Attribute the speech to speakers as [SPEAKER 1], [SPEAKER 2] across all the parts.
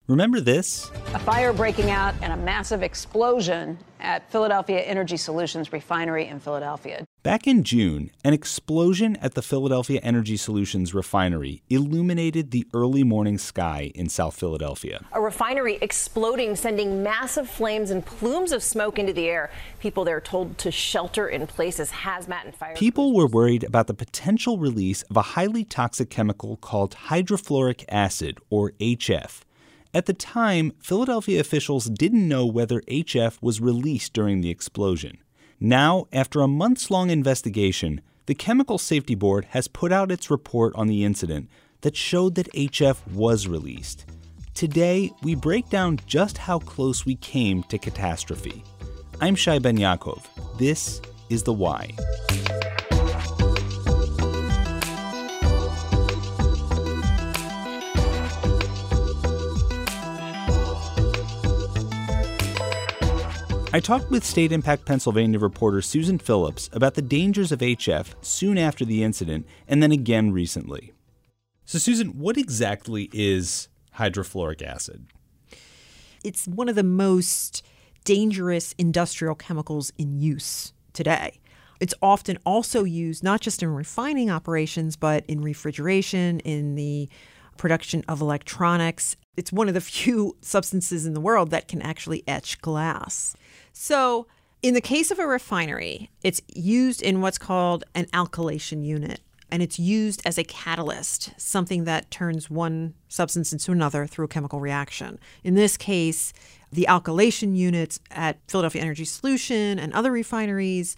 [SPEAKER 1] Remember this?
[SPEAKER 2] A fire breaking out and a massive explosion at Philadelphia Energy Solutions refinery in Philadelphia.
[SPEAKER 1] Back in June, an explosion at the Philadelphia Energy Solutions refinery illuminated the early morning sky in South Philadelphia.
[SPEAKER 3] A refinery exploding, sending massive flames and plumes of smoke into the air. People there told to shelter in place as hazmat and fire.
[SPEAKER 1] People were worried about the potential release of a highly toxic chemical called hydrofluoric acid, or HF. At the time, Philadelphia officials didn't know whether HF was released during the explosion. Now, after a months-long investigation, the Chemical Safety Board has put out its report on the incident that showed that HF was released. Today, we break down just how close we came to catastrophe. I'm Shai Ben Yaakov. This is The Why. I talked with State Impact Pennsylvania reporter Susan Phillips about the dangers of HF soon after the incident and then again recently. So, Susan, what exactly is hydrofluoric acid?
[SPEAKER 4] It's one of the most dangerous industrial chemicals in use today. It's often also used not just in refining operations, but in refrigeration, in the production of electronics. It's one of the few substances in the world that can actually etch glass. So in the case of a refinery, it's used in what's called an alkylation unit, and it's used as a catalyst, something that turns one substance into another through a chemical reaction. In this case, the alkylation units at Philadelphia Energy Solution and other refineries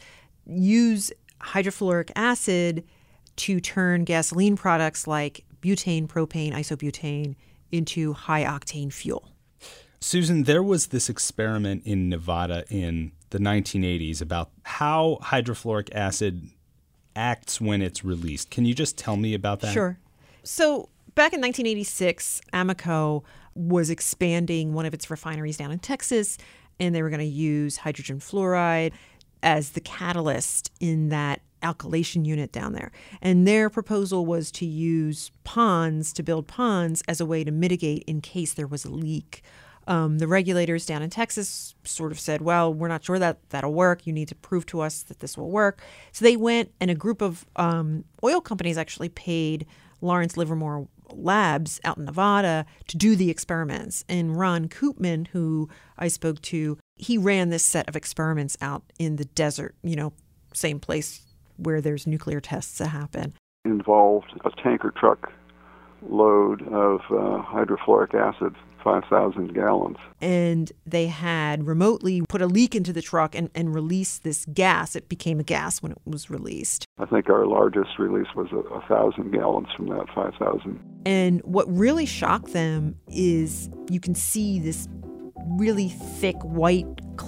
[SPEAKER 4] use hydrofluoric acid to turn gasoline products like butane, propane, isobutane into high-octane fuel.
[SPEAKER 1] Susan, there was this experiment in Nevada in the 1980s about how hydrofluoric acid acts when it's released. Can you just tell me about that?
[SPEAKER 4] Sure. So back in 1986, Amoco was expanding one of its refineries down in Texas, and they were going to use hydrogen fluoride as the catalyst in that alkylation unit down there. And their proposal was to use ponds, to build ponds as a way to mitigate in case there was a leak. The regulators down in Texas sort of said, well, we're not sure that that'll work. You need to prove to us that this will work. So they went, and a group of oil companies actually paid Lawrence Livermore Labs out in Nevada to do the experiments. And Ron Koopman, who I spoke to, he ran this set of experiments out in the desert, same place where there's nuclear tests that happen.
[SPEAKER 5] Involved a tanker truck load of hydrofluoric acid, 5,000 gallons.
[SPEAKER 4] And they had remotely put a leak into the truck and released this gas. It became a gas when it was released.
[SPEAKER 5] I think our largest release was 1,000 gallons from that 5,000.
[SPEAKER 4] And what really shocked them is you can see this really thick white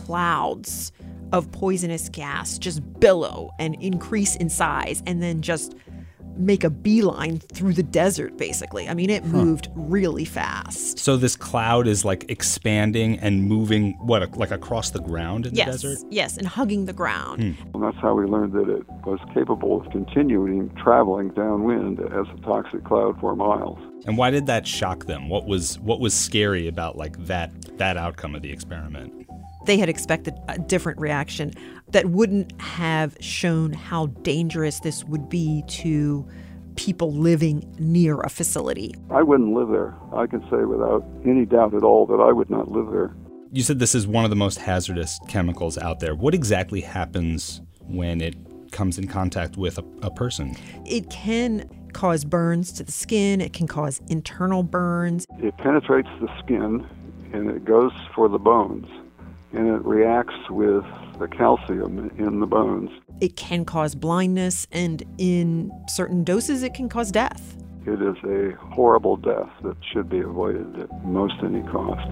[SPEAKER 4] clouds of poisonous gas just billow and increase in size and then just make a beeline through the desert, basically. I mean, it moved really fast.
[SPEAKER 1] So this cloud is like expanding and moving, like across the ground in the desert?
[SPEAKER 4] Yes, and hugging the ground.
[SPEAKER 5] And that's how we learned that it was capable of continuing traveling downwind as a toxic cloud for miles.
[SPEAKER 1] And why did that shock them? What was scary about like that outcome of the experiment?
[SPEAKER 4] They had expected a different reaction that wouldn't have shown how dangerous this would be to people living near a facility.
[SPEAKER 5] I wouldn't live there. I can say without any doubt at all that I would not live there.
[SPEAKER 1] You said this is one of the most hazardous chemicals out there. What exactly happens when it comes in contact with a person?
[SPEAKER 4] It can cause burns to the skin. It can cause internal burns.
[SPEAKER 5] It penetrates the skin and it goes for the bones. And it reacts with the calcium in the bones.
[SPEAKER 4] It can cause blindness, and in certain doses, it can cause death.
[SPEAKER 5] It is a horrible death that should be avoided at most any cost.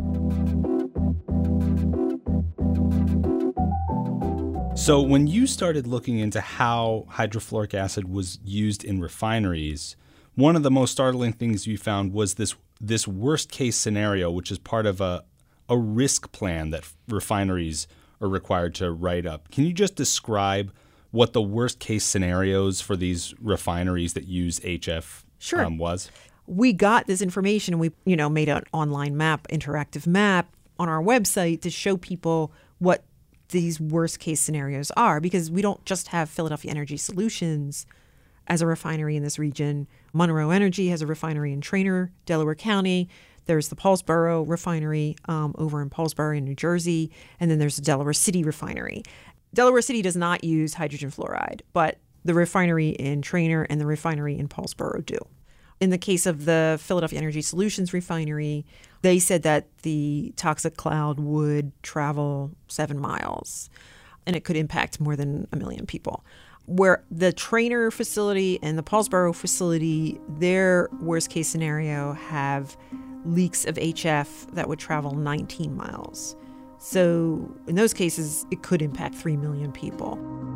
[SPEAKER 1] So when you started looking into how hydrofluoric acid was used in refineries, one of the most startling things you found was this worst-case scenario, which is part of a risk plan that refineries are required to write up. Can you just describe what the worst case scenarios for these refineries that use HF was?
[SPEAKER 4] we got this information and we, made an online map, interactive map on our website to show people what these worst case scenarios are, because we don't just have Philadelphia Energy Solutions as a refinery in this region. Monroe Energy has a refinery in Traynor, Delaware County. There's the Paulsboro refinery over in Paulsboro in New Jersey. And then there's the Delaware City refinery. Delaware City does not use hydrogen fluoride, but the refinery in Traynor and the refinery in Paulsboro do. In the case of the Philadelphia Energy Solutions refinery, they said that the toxic cloud would travel 7 miles and it could impact more than 1 million people. Where the Traynor facility and the Paulsboro facility, their worst case scenario have leaks of HF that would travel 19 miles. So in those cases, it could impact 3 million people.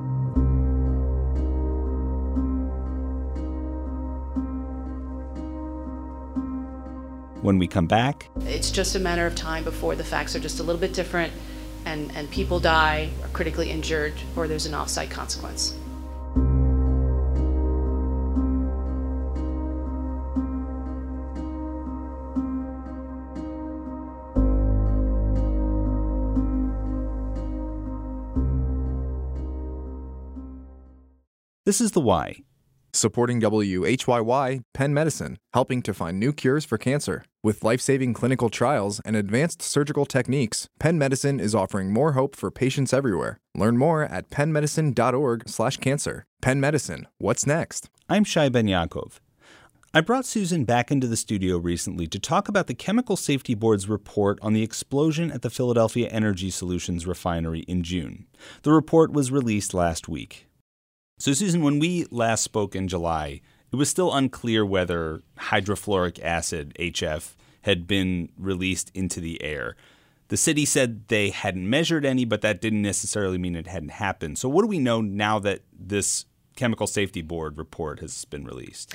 [SPEAKER 1] When we come back,
[SPEAKER 6] it's just a matter of time before the facts are just a little bit different and people die, are critically injured, or there's an off-site consequence.
[SPEAKER 1] this is The Why.
[SPEAKER 7] Supporting WHYY, Penn Medicine, helping to find new cures for cancer. With life-saving clinical trials and advanced surgical techniques, Penn Medicine is offering more hope for patients everywhere. Learn more at pennmedicine.org/cancer. Penn Medicine, what's next?
[SPEAKER 1] I'm Shai Ben Yaakov. I brought Susan back into the studio recently to talk about the Chemical Safety Board's report on the explosion at the Philadelphia Energy Solutions refinery in June. The report was released last week. So, Susan, when we last spoke in July, it was still unclear whether hydrofluoric acid, HF, had been released into the air. The city said they hadn't measured any, but that didn't necessarily mean it hadn't happened. So what do we know now that this Chemical Safety Board report has been released?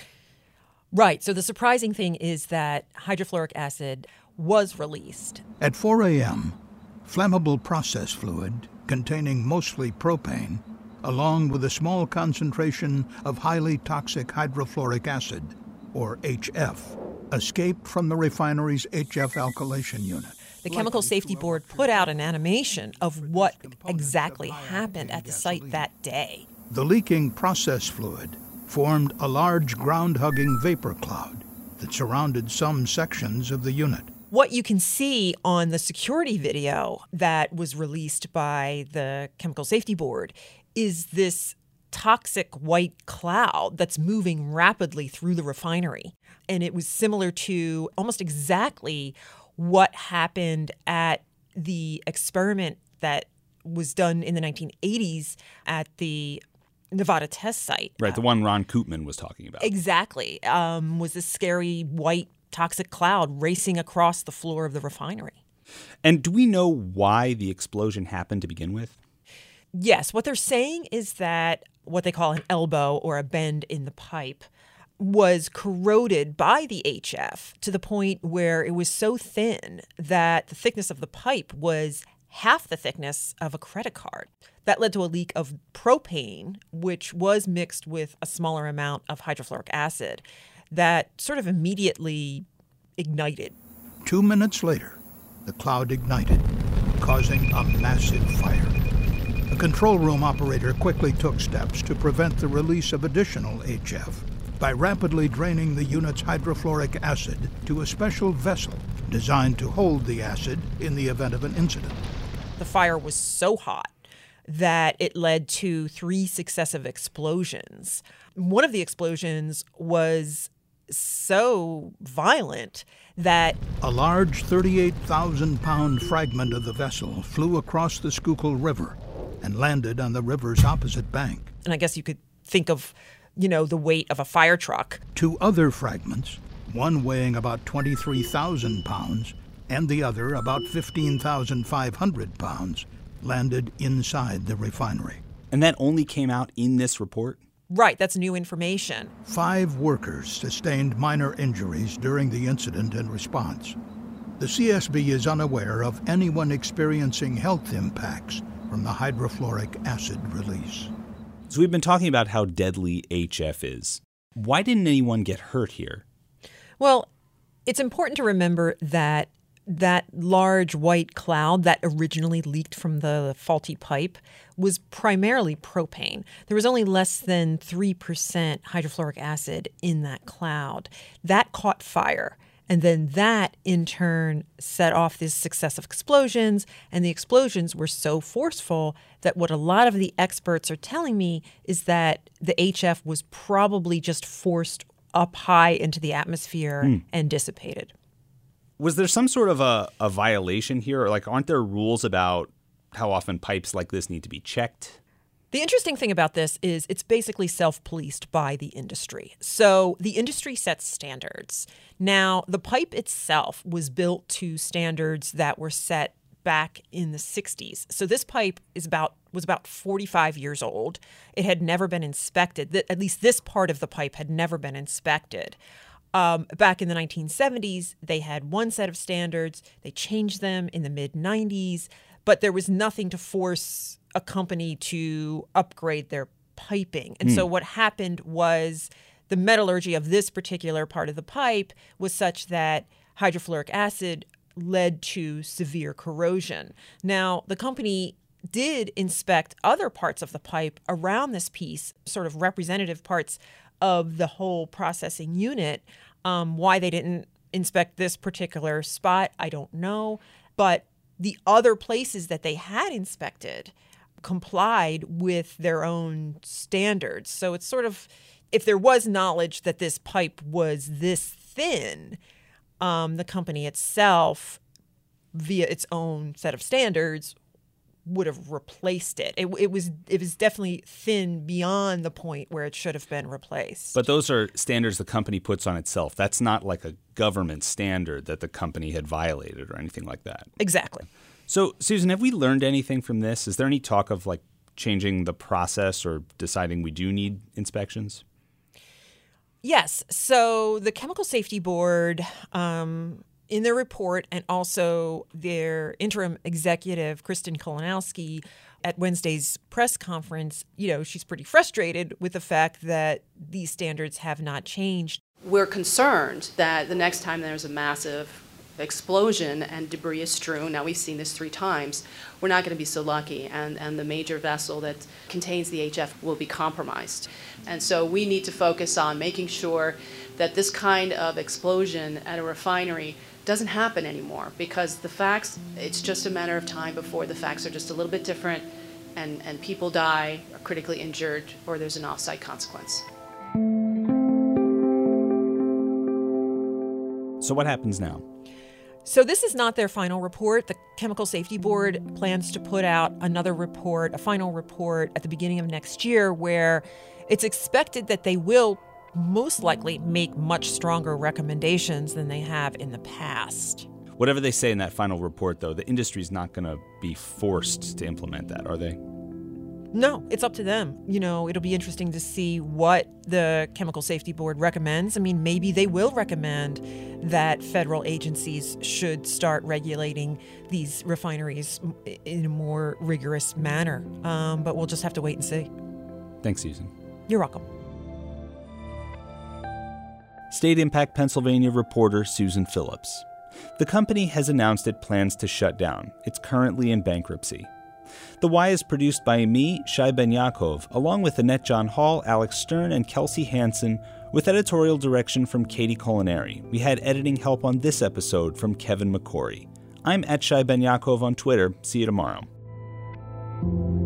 [SPEAKER 8] Right. So the surprising thing is that hydrofluoric acid was released.
[SPEAKER 9] At 4 a.m., flammable process fluid containing mostly propane, along with a small concentration of highly toxic hydrofluoric acid, or HF, escaped from the refinery's HF alkylation unit.
[SPEAKER 8] The Chemical Safety Board put out an animation of what exactly happened at the site that day.
[SPEAKER 9] The leaking process fluid formed a large ground-hugging vapor cloud that surrounded some sections of the unit.
[SPEAKER 8] What you can see on the security video that was released by the Chemical Safety Board is this toxic white cloud that's moving rapidly through the refinery. And it was similar to almost exactly what happened at the experiment that was done in the 1980s at the Nevada test site.
[SPEAKER 1] Right, the one Ron Koopman was talking about.
[SPEAKER 8] Exactly. Was this scary white toxic cloud racing across the floor of the refinery.
[SPEAKER 1] And do we know why the explosion happened to begin with?
[SPEAKER 8] Yes. What they're saying is that what they call an elbow or a bend in the pipe was corroded by the HF to the point where it was so thin that the thickness of the pipe was half the thickness of a credit card. That led to a leak of propane, which was mixed with a smaller amount of hydrofluoric acid that sort of immediately ignited.
[SPEAKER 9] 2 minutes later, the cloud ignited, causing a massive fire. A control room operator quickly took steps to prevent the release of additional HF by rapidly draining the unit's hydrofluoric acid to a special vessel designed to hold the acid in the event of an incident.
[SPEAKER 8] The fire was so hot that it led to 3 successive explosions. One of the explosions was so violent that
[SPEAKER 9] a large 38,000-pound fragment of the vessel flew across the Schuylkill River and landed on the river's opposite bank.
[SPEAKER 8] And I guess you could think of, the weight of a fire truck.
[SPEAKER 9] 2 other fragments, one weighing about 23,000 pounds and the other about 15,500 pounds, landed inside the refinery.
[SPEAKER 1] And that only came out in this report?
[SPEAKER 8] Right, that's new information.
[SPEAKER 9] 5 workers sustained minor injuries during the incident and response. The CSB is unaware of anyone experiencing health impacts from the hydrofluoric acid release.
[SPEAKER 1] So we've been talking about how deadly HF is. Why didn't anyone get hurt here?
[SPEAKER 8] Well, it's important to remember that that large white cloud that originally leaked from the faulty pipe was primarily propane. There was only less than 3% hydrofluoric acid in that cloud. That caught fire. And then that, in turn, set off this successive explosions. And the explosions were so forceful that what a lot of the experts are telling me is that the HF was probably just forced up high into the atmosphere and dissipated.
[SPEAKER 1] Was there some sort of a violation here? Or aren't there rules about how often pipes like this need to be checked?
[SPEAKER 8] The interesting thing about this is it's basically self-policed by the industry. So the industry sets standards. Now, the pipe itself was built to standards that were set back in the 60s. So this pipe was about 45 years old. It had never been inspected. At least this part of the pipe had never been inspected. Back in the 1970s, they had one set of standards. They changed them in the mid-90s, but there was nothing to force a company to upgrade their piping. And so what happened was the metallurgy of this particular part of the pipe was such that hydrofluoric acid led to severe corrosion. Now, the company did inspect other parts of the pipe around this piece, sort of representative parts of the whole processing unit. Why they didn't inspect this particular spot, I don't know. But the other places that they had inspected complied with their own standards. So it's sort of, if there was knowledge that this pipe was this thin, the company itself, via its own set of standards, would have replaced it. It was definitely thin beyond the point where it should have been replaced.
[SPEAKER 1] But those are standards the company puts on itself. That's not like a government standard that the company had violated or anything like that.
[SPEAKER 8] Exactly.
[SPEAKER 1] So, Susan, have we learned anything from this? Is there any talk of changing the process or deciding we do need inspections?
[SPEAKER 8] Yes. So the Chemical Safety Board, in their report, and also their interim executive, Kristen Kolonowski, at Wednesday's press conference, she's pretty frustrated with the fact that these standards have not changed.
[SPEAKER 6] We're concerned that the next time there's a massive explosion and debris is strewn, now we've seen this 3 times, we're not going to be so lucky, and the major vessel that contains the HF will be compromised. And so we need to focus on making sure that this kind of explosion at a refinery doesn't happen anymore, because the facts, it's just a matter of time before the facts are just a little bit different and people die, are critically injured, or there's an off-site consequence.
[SPEAKER 1] So what happens now?
[SPEAKER 8] So this is not their final report. The Chemical Safety Board plans to put out another report, a final report, at the beginning of next year, where it's expected that they will most likely make much stronger recommendations than they have in the past.
[SPEAKER 1] Whatever they say in that final report, though, the industry's not going to be forced to implement that, are they?
[SPEAKER 8] No, it's up to them. It'll be interesting to see what the Chemical Safety Board recommends. I mean, maybe they will recommend that federal agencies should start regulating these refineries in a more rigorous manner. But we'll just have to wait and see.
[SPEAKER 1] Thanks, Susan.
[SPEAKER 8] You're welcome.
[SPEAKER 1] State Impact Pennsylvania reporter Susan Phillips. The company has announced it plans to shut down. It's currently in bankruptcy. The Why is produced by me, Shai Ben-Yaakov, along with Annette John Hall, Alex Stern, and Kelsey Hansen, with editorial direction from Katie Culinary. We had editing help on this episode from Kevin McCory. I'm at Shai Ben-Yaakov on Twitter. See you tomorrow.